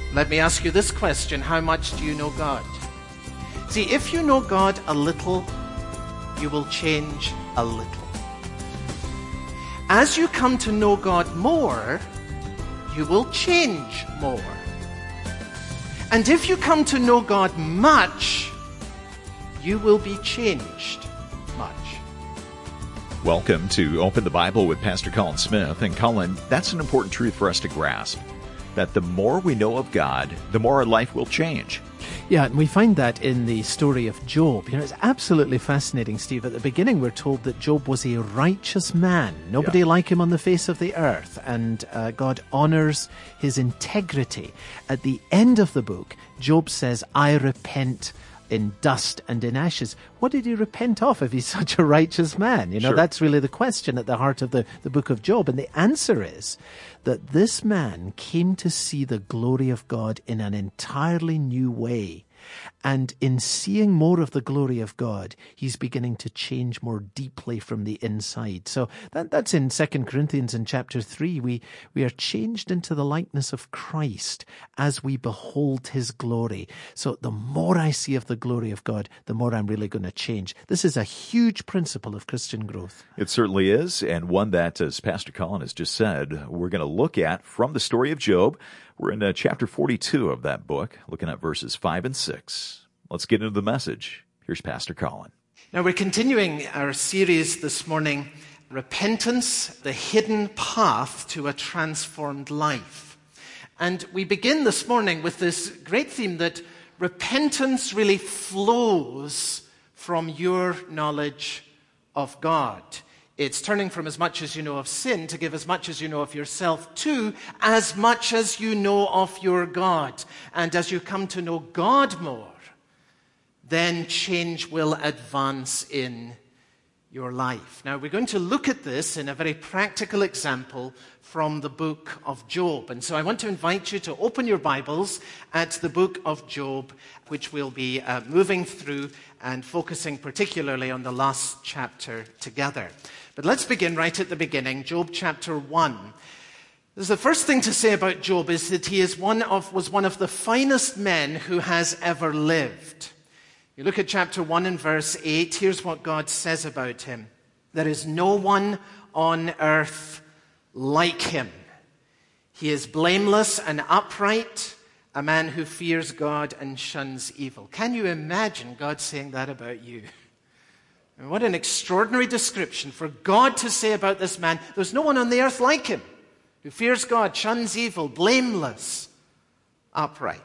Let me ask you this question. How much do you know God? See, if you know God a little, you will change a little. As you come to know God more, you will change more. And if you come to know God much, you will be changed much. Welcome to Open the Bible with Pastor Colin Smith. And Colin, that's an important truth for us to grasp, that the more we know of God, the more our life will change. Yeah, and we find that in the story of Job. It's absolutely fascinating, Steve. At the beginning, we're told that Job was a righteous man. Nobody like him on the face of the earth. And God honors his integrity. At the end of the book, Job says, I repent in dust and in ashes. What did he repent of if he's such a righteous man? Sure. That's really the question at the heart of the book of Job. And the answer is that this man came to see the glory of God in an entirely new way. And in seeing more of the glory of God, he's beginning to change more deeply from the inside. So that's in 2 Corinthians in chapter 3. We are changed into the likeness of Christ as we behold his glory. So the more I see of the glory of God, the more I'm really going to change. This is a huge principle of Christian growth. It certainly is, and one that, as Pastor Colin has just said, we're going to look at from the story of Job. We're in chapter 42 of that book, looking at verses 5 and 6. Let's get into the message. Here's Pastor Colin. Now we're continuing our series this morning, Repentance, the Hidden Path to a Transformed Life. And we begin this morning with this great theme that repentance really flows from your knowledge of God. It's turning from as much as you know of sin to give as much as you know of yourself to as much as you know of your God. And as you come to know God more, then change will advance in your life. Now, we're going to look at this in a very practical example from the book of Job. And so I want to invite you to open your Bibles at the book of Job, which we'll be moving through and focusing particularly on the last chapter together. But let's begin right at the beginning, Job chapter 1. The first thing to say about Job is that he was one of the finest men who has ever lived. You look at chapter 1 and verse 8, here's what God says about him. There is no one on earth like him. He is blameless and upright, a man who fears God and shuns evil. Can you imagine God saying that about you? And what an extraordinary description for God to say about this man. There's no one on the earth like him, who fears God, shuns evil, blameless, upright.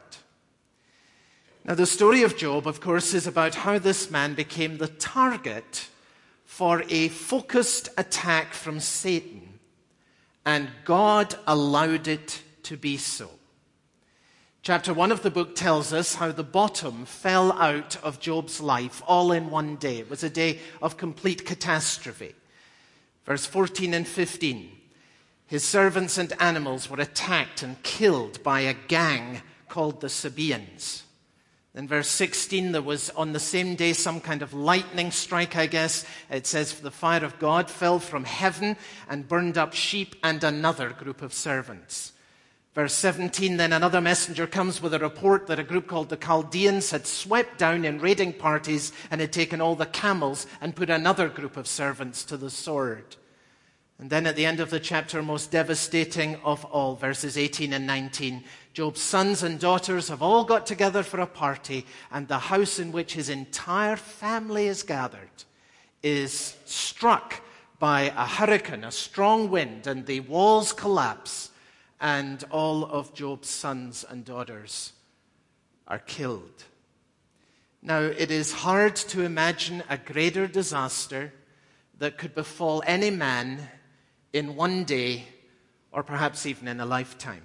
Now, the story of Job, of course, is about how this man became the target for a focused attack from Satan, and God allowed it to be so. Chapter 1 of the book tells us how the bottom fell out of Job's life all in one day. It was a day of complete catastrophe. Verse 14 and 15, his servants and animals were attacked and killed by a gang called the Sabaeans. Then verse 16, there was on the same day some kind of lightning strike, I guess. It says, the fire of God fell from heaven and burned up sheep and another group of servants. Verse 17, then another messenger comes with a report that a group called the Chaldeans had swept down in raiding parties and had taken all the camels and put another group of servants to the sword. And then at the end of the chapter, most devastating of all, verses 18 and 19, Job's sons and daughters have all got together for a party, and the house in which his entire family is gathered is struck by a hurricane, a strong wind, and the walls collapse, and all of Job's sons and daughters are killed. Now, it is hard to imagine a greater disaster that could befall any man in one day, or perhaps even in a lifetime.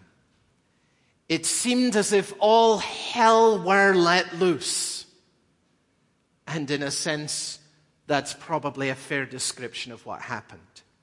It seemed as if all hell were let loose. And in a sense, that's probably a fair description of what happened.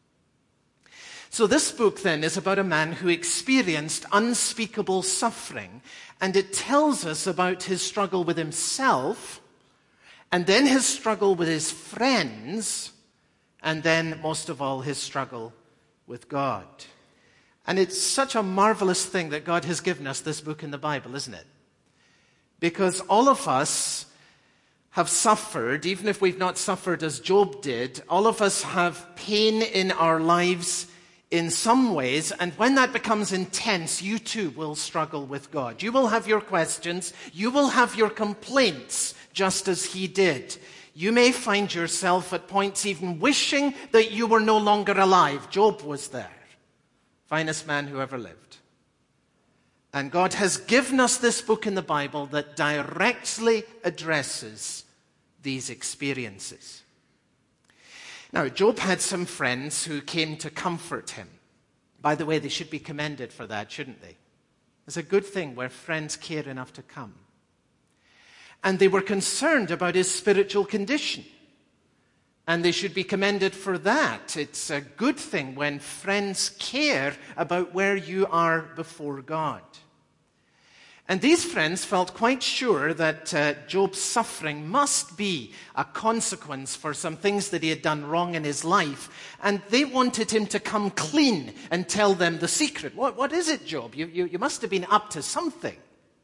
So this book then is about a man who experienced unspeakable suffering, and it tells us about his struggle with himself, and then his struggle with his friends, and then most of all his struggle with God. And it's such a marvelous thing that God has given us this book in the Bible, isn't it? Because all of us have suffered, even if we've not suffered as Job did, all of us have pain in our lives in some ways, and when that becomes intense, you too will struggle with God. You will have your questions, you will have your complaints, just as he did. You may find yourself at points even wishing that you were no longer alive. Job was there. Finest man who ever lived. And God has given us this book in the Bible that directly addresses these experiences. Now, Job had some friends who came to comfort him. By the way, they should be commended for that, shouldn't they? It's a good thing where friends care enough to come. And they were concerned about his spiritual condition. And they should be commended for that. It's a good thing when friends care about where you are before God. And these friends felt quite sure that Job's suffering must be a consequence for some things that he had done wrong in his life. And they wanted him to come clean and tell them the secret. What is it, Job? You must have been up to something.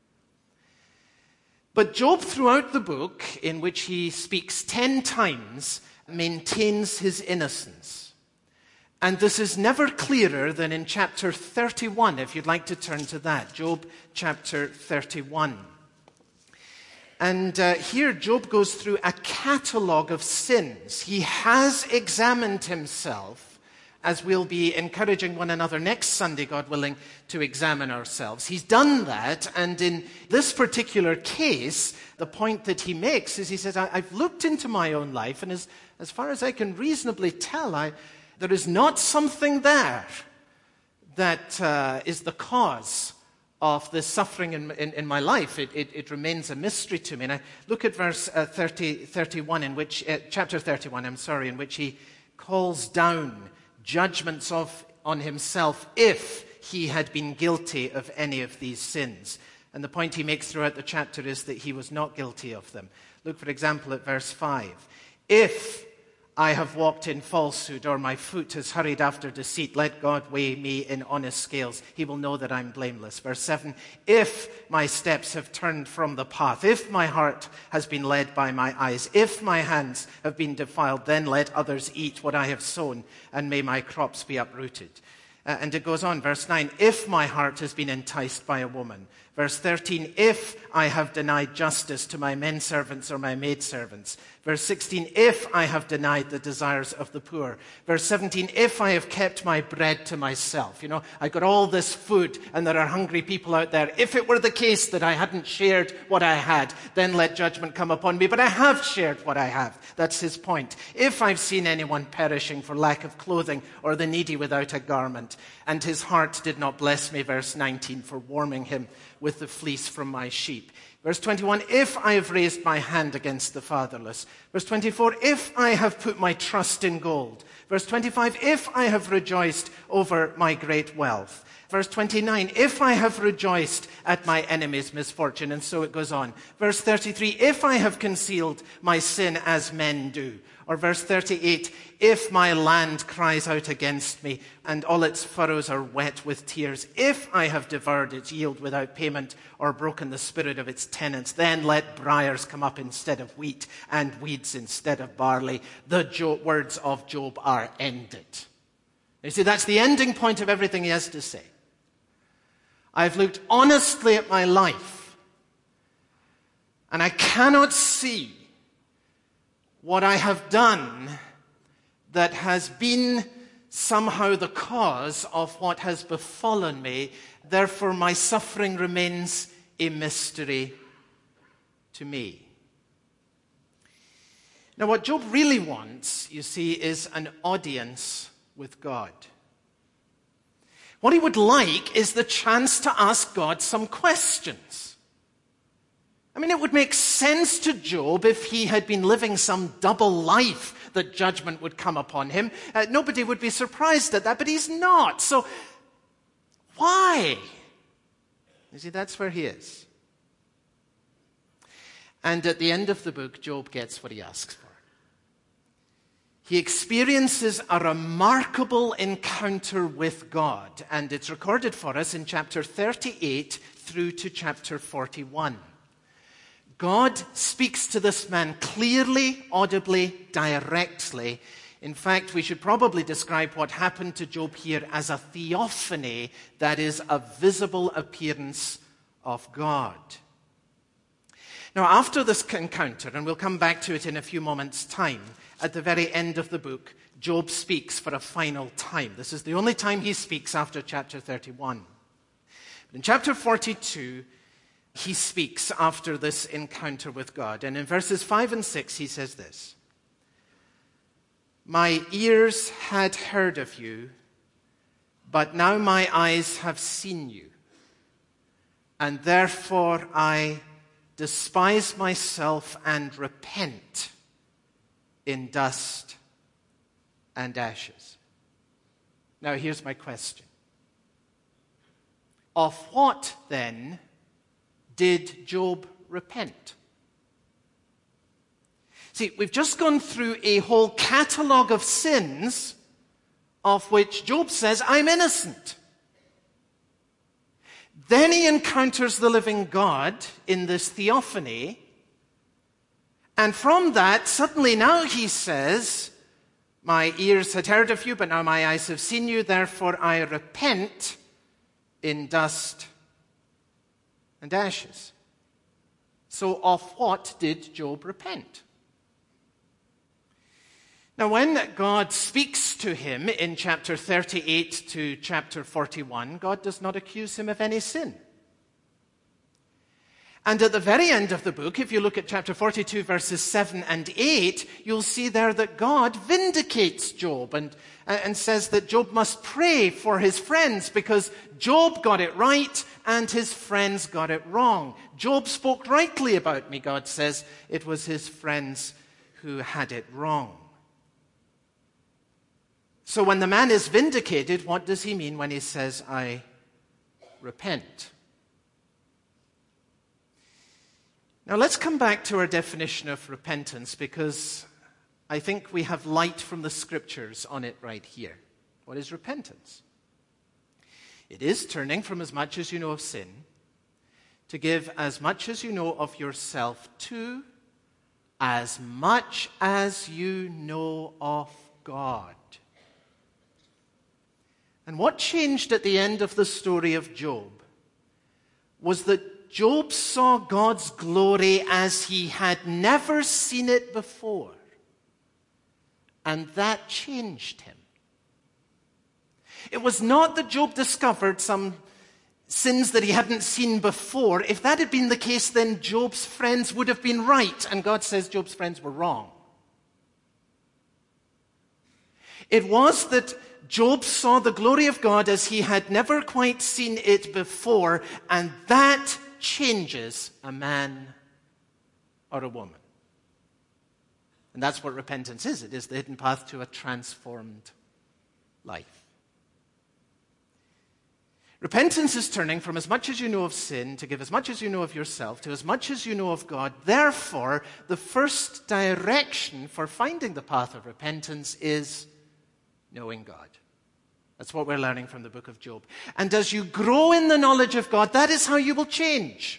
But Job, throughout the book, in which he speaks 10 times, maintains his innocence. And this is never clearer than in chapter 31, if you'd like to turn to that. Job chapter 31. And here Job goes through a catalogue of sins. He has examined himself, as we'll be encouraging one another next Sunday, God willing, to examine ourselves. He's done that, and in this particular case, the point that he makes is he says, I've looked into my own life, and as far as I can reasonably tell, there is not something there that is the cause of this suffering in my life. It remains a mystery to me. And I look at verse 31, in which chapter 31, in which he calls down judgments on himself if he had been guilty of any of these sins. And the point he makes throughout the chapter is that he was not guilty of them. Look, for example, at verse 5. If I have walked in falsehood, or my foot has hurried after deceit, let God weigh me in honest scales. He will know that I'm blameless. Verse 7, if my steps have turned from the path, if my heart has been led by my eyes, if my hands have been defiled, then let others eat what I have sown, and may my crops be uprooted. And it goes on, verse 9, if my heart has been enticed by a woman. Verse 13, if I have denied justice to my men servants or my maid servants. Verse 16, if I have denied the desires of the poor. Verse 17, if I have kept my bread to myself. I got all this food and there are hungry people out there. If it were the case that I hadn't shared what I had, then let judgment come upon me. But I have shared what I have. That's his point. If I've seen anyone perishing for lack of clothing or the needy without a garment, and his heart did not bless me, verse 19, for warming him with the fleece from my sheep. Verse 21, if I have raised my hand against the fatherless. Verse 24, if I have put my trust in gold. Verse 25, if I have rejoiced over my great wealth. Verse 29, if I have rejoiced at my enemy's misfortune. And so it goes on. Verse 33, if I have concealed my sin as men do. Or verse 38, if my land cries out against me and all its furrows are wet with tears, if I have devoured its yield without payment or broken the spirit of its tenants, then let briars come up instead of wheat and weeds instead of barley. The words of Job are ended. You see, that's the ending point of everything he has to say. I've looked honestly at my life, and I cannot see what I have done that has been somehow the cause of what has befallen me. Therefore, my suffering remains a mystery to me. Now, what Job really wants, you see, is an audience with God. What he would like is the chance to ask God some questions. I mean, it would make sense to Job if he had been living some double life that judgment would come upon him. Nobody would be surprised at that, but he's not. So, why? You see, that's where he is. And at the end of the book, Job gets what he asks for. he experiences a remarkable encounter with God, and it's recorded for us in chapter 38 through to chapter 41. God speaks to this man clearly, audibly, directly. In fact, we should probably describe what happened to Job here as a theophany, that is, a visible appearance of God. Now, after this encounter, and we'll come back to it in a few moments' time, at the very end of the book, Job speaks for a final time. This is the only time he speaks after chapter 31. But in chapter 42, he speaks after this encounter with God. And in verses 5 and 6, he says this: "My ears had heard of you, but now my eyes have seen you. And therefore I despise myself and repent in dust and ashes." Now here's my question. Of what then did Job repent? See, we've just gone through a whole catalogue of sins of which Job says, I'm innocent. Then he encounters the living God in this theophany, and from that, suddenly now he says, my ears had heard of you, but now my eyes have seen you, therefore I repent in dust and ashes. So of what did Job repent? Now, when God speaks to him in chapter 38 to chapter 41, God does not accuse him of any sin. And at the very end of the book, if you look at chapter 42, verses 7 and 8, you'll see there that God vindicates Job and says that Job must pray for his friends because Job got it right and his friends got it wrong. Job spoke rightly about me, God says. It was his friends who had it wrong. So when the man is vindicated, what does he mean when he says, I repent? Now let's come back to our definition of repentance, because I think we have light from the scriptures on it right here. What is repentance? It is turning from as much as you know of sin to give as much as you know of yourself to as much as you know of God. And what changed at the end of the story of Job was that Job saw God's glory as he had never seen it before. And that changed him. It was not that Job discovered some sins that he hadn't seen before. If that had been the case, then Job's friends would have been right, and God says Job's friends were wrong. It was that Job saw the glory of God as he had never quite seen it before, and that changes a man or a woman. And that's what repentance is. It is the hidden path to a transformed life. Repentance is turning from as much as you know of sin to give as much as you know of yourself to as much as you know of God. Therefore, the first direction for finding the path of repentance is knowing God. That's what we're learning from the book of Job. And as you grow in the knowledge of God, that is how you will change.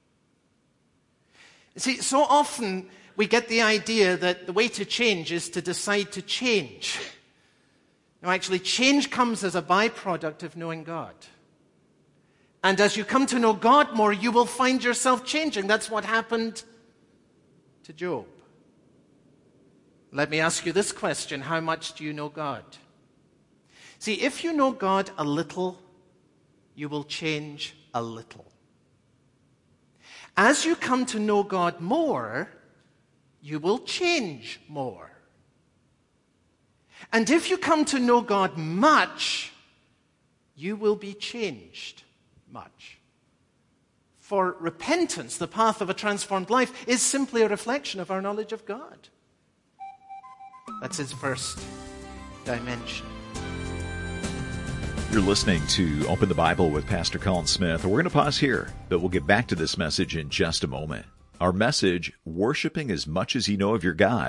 See, so often we get the idea that the way to change is to decide to change. No, actually, change comes as a byproduct of knowing God. And as you come to know God more, you will find yourself changing. That's what happened to Job. Let me ask you this question: how much do you know God? See, if you know God a little, you will change a little. As you come to know God more, you will change more. And if you come to know God much, you will be changed much. For repentance, the path of a transformed life, is simply a reflection of our knowledge of God. That's its first dimension. You're listening to Open the Bible with Pastor Colin Smith. We're going to pause here, but we'll get back to this message in just a moment. Our message, Worshiping as Much as You Know of Your God,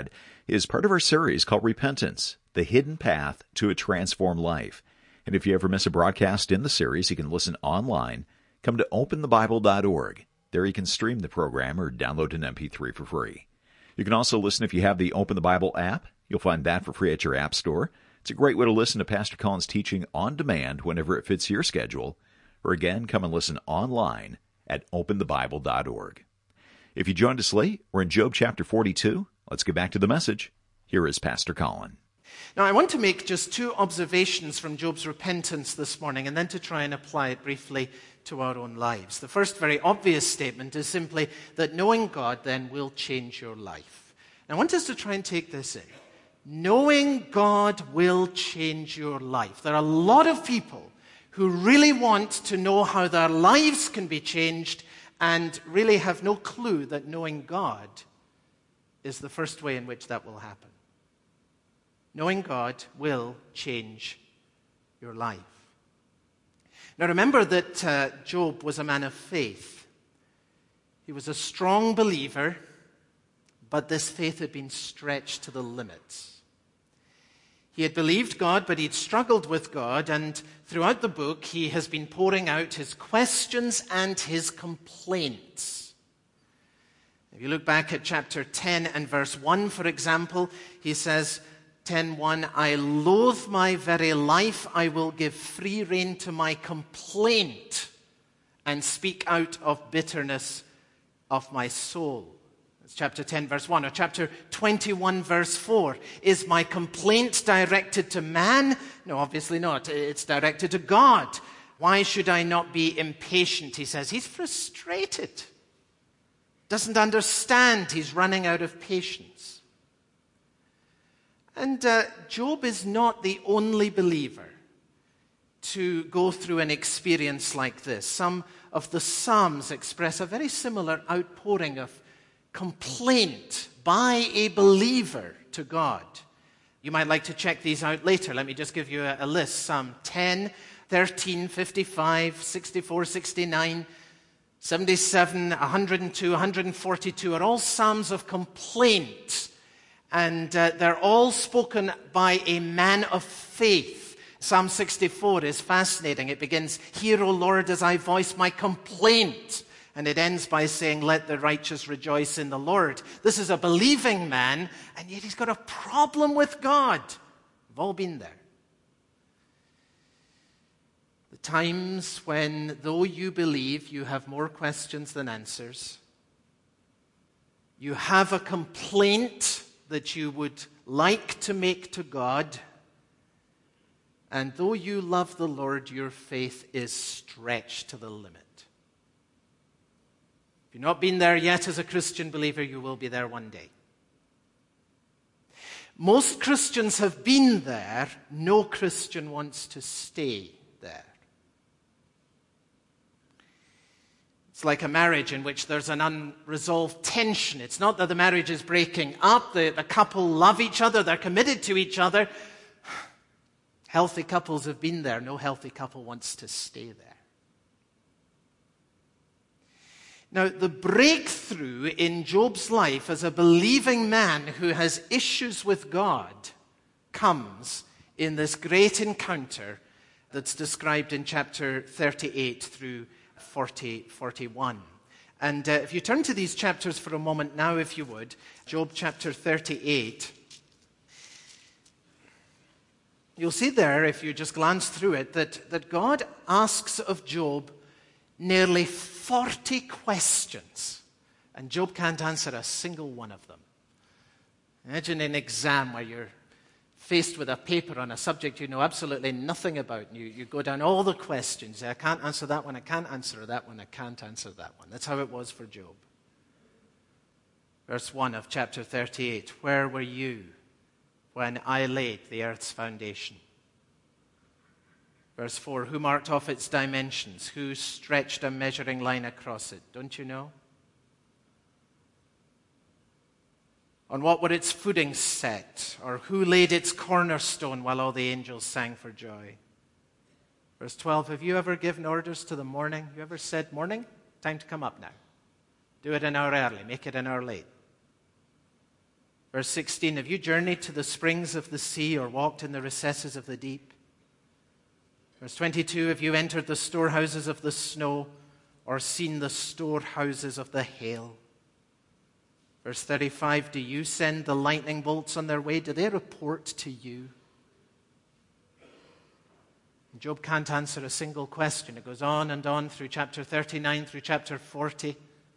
is part of our series called Repentance, the Hidden Path to a Transformed Life. And if you ever miss a broadcast in the series, you can listen online. Come to openthebible.org. There you can stream the program or download an MP3 for free. You can also listen if you have the Open the Bible app. You'll find that for free at your app store. It's a great way to listen to Pastor Colin's teaching on demand whenever it fits your schedule. Or again, come and listen online at openthebible.org. If you joined us late, we're in Job chapter 42. Let's get back to the message. Here is Pastor Colin. Now, I want to make just two observations from Job's repentance this morning and then to try and apply it briefly to our own lives. The first very obvious statement is simply that knowing God then will change your life. And I want us to try and take this in. Knowing God will change your life. There are a lot of people who really want to know how their lives can be changed and really have no clue that knowing God is the first way in which that will happen. Knowing God will change your life. Now remember that Job was a man of faith. He was a strong believer, but this faith had been stretched to the limits. He had believed God, but he'd struggled with God, and throughout the book he has been pouring out his questions and his complaints. If you look back at chapter 10 and verse 1, for example, he says, 10:1, I loathe my very life. I will give free rein to my complaint and speak out of bitterness of my soul. That's chapter 10, verse 1. Or chapter 21, verse 4. Is my complaint directed to man? No, obviously not. It's directed to God. Why should I not be impatient? He says he's frustrated. Doesn't understand. He's running out of patience. And Job is not the only believer to go through an experience like this. Some of the Psalms express a very similar outpouring of complaint by a believer to God. You might like to check these out later. Let me just give you a list. Psalm 10, 13, 55, 64, 69, 77, 102, 142 are all Psalms of complaint. And they're all spoken by a man of faith. Psalm 64 is fascinating. It begins, Hear, O Lord, as I voice my complaint. And it ends by saying, Let the righteous rejoice in the Lord. This is a believing man, and yet he's got a problem with God. We've all been there. The times when, though you believe, you have more questions than answers. You have a complaint that you would like to make to God. And though you love the Lord, your faith is stretched to the limit. If you've not been there yet as a Christian believer, you will be there one day. Most Christians have been there. No Christian wants to stay there. It's like a marriage in which there's an unresolved tension. It's not that the marriage is breaking up. The couple love each other. They're committed to each other. Healthy couples have been there. No healthy couple wants to stay there. Now, the breakthrough in Job's life as a believing man who has issues with God comes in this great encounter that's described in chapter 38 through 41. And if you turn to these chapters for a moment now, if you would, Job chapter 38, you'll see there, if you just glance through it, that God asks of Job nearly 40 questions, and Job can't answer a single one of them. Imagine an exam where you're faced with a paper on a subject you know absolutely nothing about. And you go down all the questions. I can't answer that one, I can't answer that one, I can't answer that one. That's how it was for Job. Verse 1 of chapter 38, Where were you when I laid the earth's foundation? Verse 4, Who marked off its dimensions? Who stretched a measuring line across it? Don't you know? On what were its footings set? Or who laid its cornerstone while all the angels sang for joy? Verse 12, have you ever given orders to the morning? You ever said, morning, time to come up now. Do it an hour early, make it an hour late. Verse Verse 16, have you journeyed to the springs of the sea or walked in the recesses of the deep? Verse 22, have you entered the storehouses of the snow or seen the storehouses of the hail? Verse 35, do you send the lightning bolts on their way? Do they report to you? Job can't answer a single question. It goes on and on through chapter 39, through chapter 40.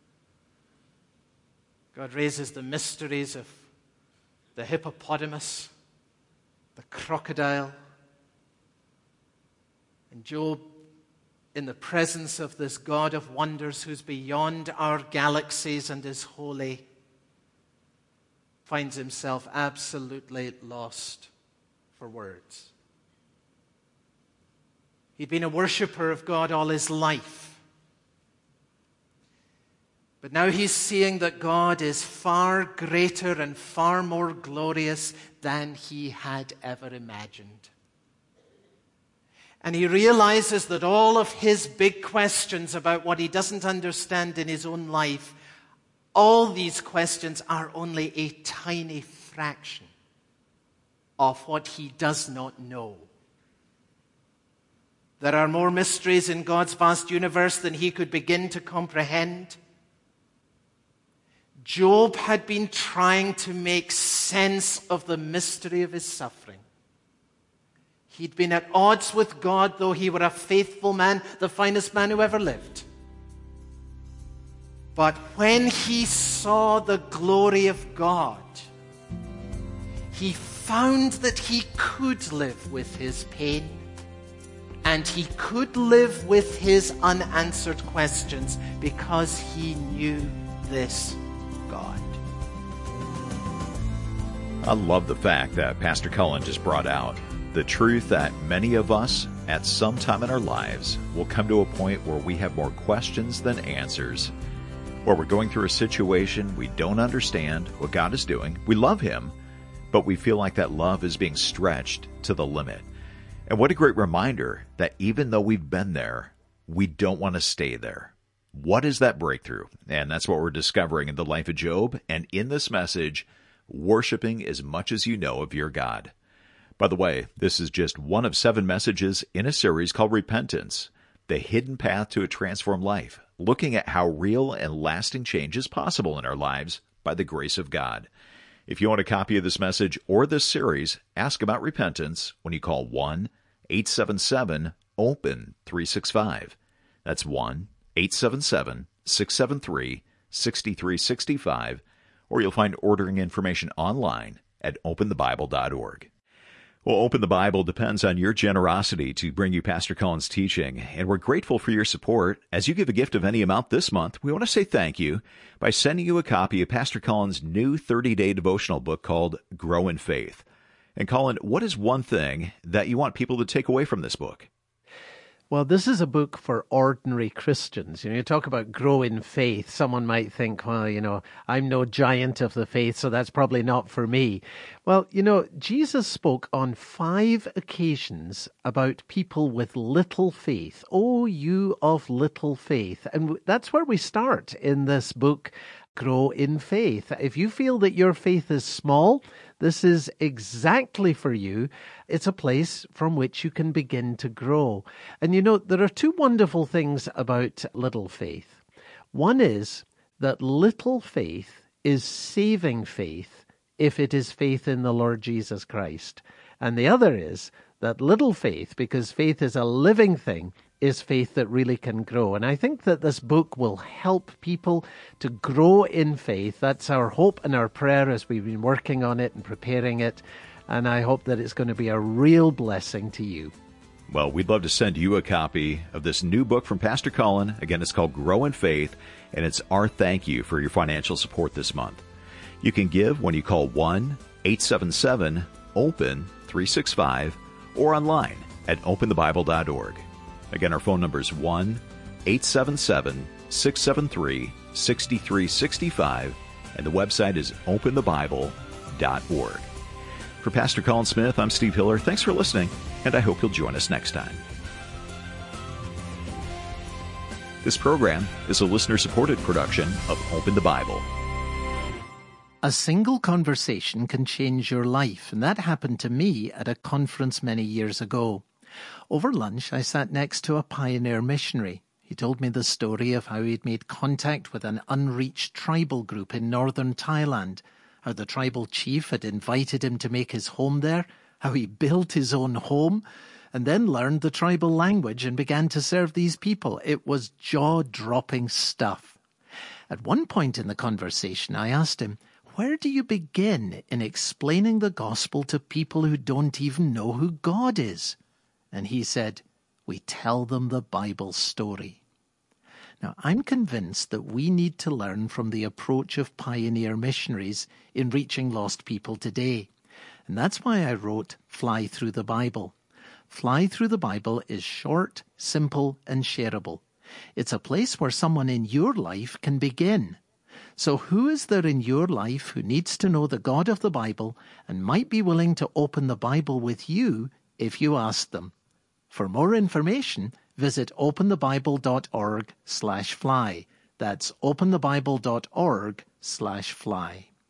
God raises the mysteries of the hippopotamus, the crocodile. And Job, in the presence of this God of wonders who's beyond our galaxies and is holy, finds himself absolutely lost for words. He'd been a worshiper of God all his life. But now he's seeing that God is far greater and far more glorious than he had ever imagined. And he realizes that all of his big questions about what he doesn't understand in his own life, all these questions are only a tiny fraction of what he does not know. There are more mysteries in God's vast universe than he could begin to comprehend. Job had been trying to make sense of the mystery of his suffering. He'd been at odds with God, though he were a faithful man, the finest man who ever lived. But when he saw the glory of God, he found that he could live with his pain. And he could live with his unanswered questions because he knew this God. I love the fact that Pastor Cullen just brought out the truth that many of us at some time in our lives will come to a point where we have more questions than answers, where we're going through a situation we don't understand what God is doing. We love him, but we feel like that love is being stretched to the limit. And what a great reminder that even though we've been there, we don't want to stay there. What is that breakthrough? And that's what we're discovering in the life of Job. And in this message, worshiping as much as you know of your God. By the way, this is just one of 7 messages in a series called Repentance, the hidden path to a transformed life, looking at how real and lasting change is possible in our lives by the grace of God. If you want a copy of this message or this series, ask about repentance when you call 1-877-OPEN-365. That's 1-877-673-6365, or you'll find ordering information online at openthebible.org. Well, Open the Bible depends on your generosity to bring you Pastor Cullen's teaching, and we're grateful for your support. As you give a gift of any amount this month, we want to say thank you by sending you a copy of Pastor Cullen's new 30-day devotional book called Grow in Faith. And Cullen, what is one thing that you want people to take away from this book? Well, this is a book for ordinary Christians. You talk about grow in faith. Someone might think, well, I'm no giant of the faith, so that's probably not for me. Well, Jesus spoke on 5 occasions about people with little faith. Oh, you of little faith. And that's where we start in this book, Grow in Faith. If you feel that your faith is small, this is exactly for you. It's a place from which you can begin to grow. And there are 2 wonderful things about little faith. One is that little faith is saving faith if it is faith in the Lord Jesus Christ. And the other is that little faith, because faith is a living thing, is faith that really can grow. And I think that this book will help people to grow in faith. That's our hope and our prayer as we've been working on it and preparing it. And I hope that it's going to be a real blessing to you. Well, we'd love to send you a copy of this new book from Pastor Cullen. Again, it's called Grow in Faith, and it's our thank you for your financial support this month. You can give when you call 1-877-OPEN-365 or online at openthebible.org. Again, our phone number is 1-877-673-6365, and the website is openthebible.org. For Pastor Cullen Smith, I'm Steve Hiller. Thanks for listening, and I hope you'll join us next time. This program is a listener-supported production of Open the Bible. A single conversation can change your life, and that happened to me at a conference many years ago. Over lunch, I sat next to a pioneer missionary. He told me the story of how he'd made contact with an unreached tribal group in northern Thailand, how the tribal chief had invited him to make his home there, how he built his own home, and then learned the tribal language and began to serve these people. It was jaw-dropping stuff. At one point in the conversation, I asked him, where do you begin in explaining the gospel to people who don't even know who God is? And he said, we tell them the Bible story. Now, I'm convinced that we need to learn from the approach of pioneer missionaries in reaching lost people today. And that's why I wrote Fly Through the Bible. Fly Through the Bible is short, simple, and shareable. It's a place where someone in your life can begin. So who is there in your life who needs to know the God of the Bible and might be willing to open the Bible with you if you ask them? For more information, visit openthebible.org/fly. That's openthebible.org/fly.